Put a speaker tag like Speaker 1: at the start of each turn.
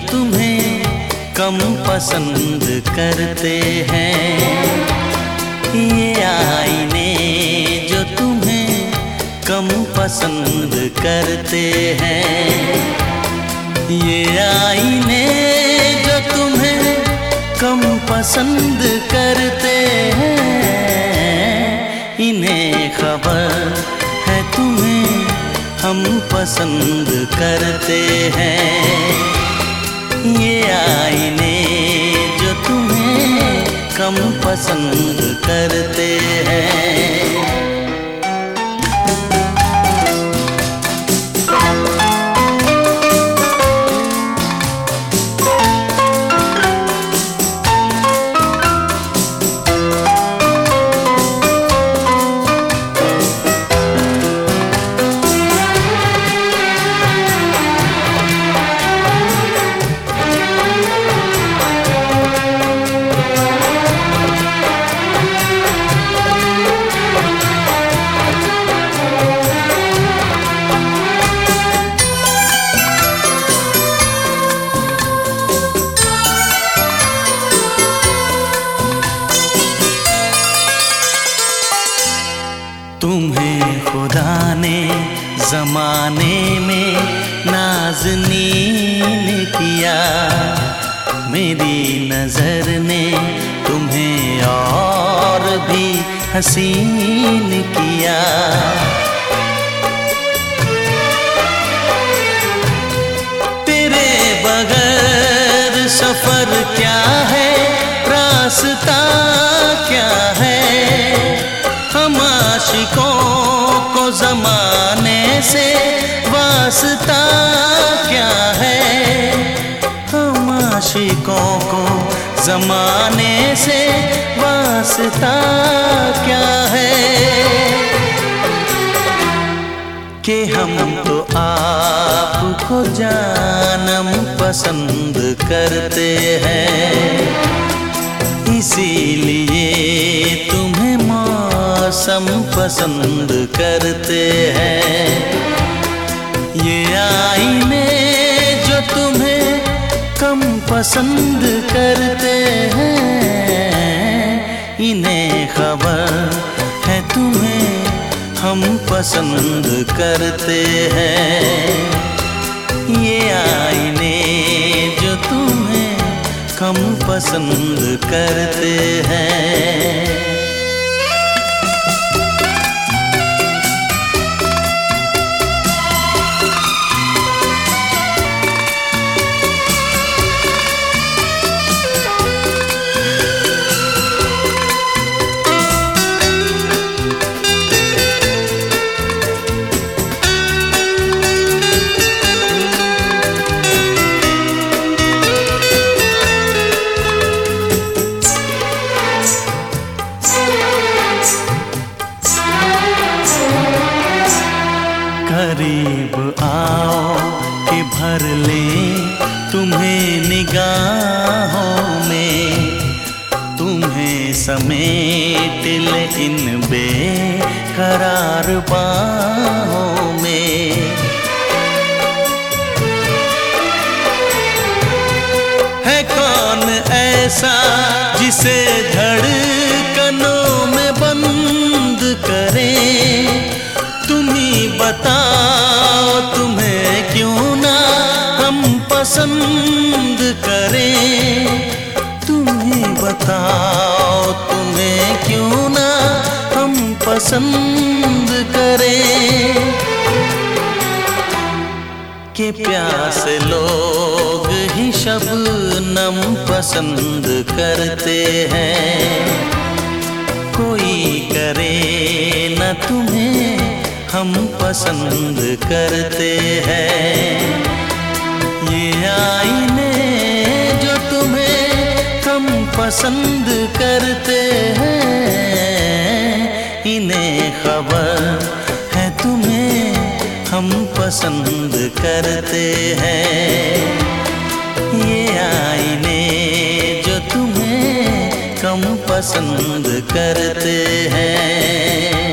Speaker 1: तुम्हें कम पसंद करते हैं। ये आईने जो तुम्हें कम पसंद करते हैं। ये आईने जो तुम्हें कम पसंद करते हैं। इन्हें खबर है तुम्हें हम पसंद करते हैं। ये आईने जो तुम्हें कम पसंद करते हैं। तुम्हें खुदा ने ज़माने में नाज़नीन किया। मेरी नज़र ने तुम्हें और भी हसीन किया। तेरे बगैर सफ़र क्या है, रास्ता क्या है। हम आशिकों को ज़माने से वास्ता क्या है। हम आशिकों को ज़माने से वास्ता क्या है। कि हम तो आपको जानम पसंद करते हैं। इसीलिए तुम्हें मौसम पसंद करते हैं। ये आईने जो तुम्हें कम पसंद करते हैं। इन्हें खबर है तुम्हें हम पसंद करते हैं। ये आईने जो तुम्हें कम पसंद करते हैं। करीब आओ कि भर ले तुम्हें निगाहों में। तुम्हें समेट ले इन बेकरार बाहों में। है कौन ऐसा जिसे धड़कनों में बंद करें। तुम ही बताओ तुम्हें क्यों ना हम पसंद करें। तुम ही बताओ तुम्हें क्यों ना हम पसंद करें। कि प्यासे लोग ही शबनम पसंद करते हैं। कोई करे न तुम्हें हम पसंद करते हैं। ये आईने जो तुम्हें कम पसंद करते हैं। इन्हें खबर है तुम्हें हम पसंद करते हैं। ये आईने जो तुम्हें कम पसंद करते हैं।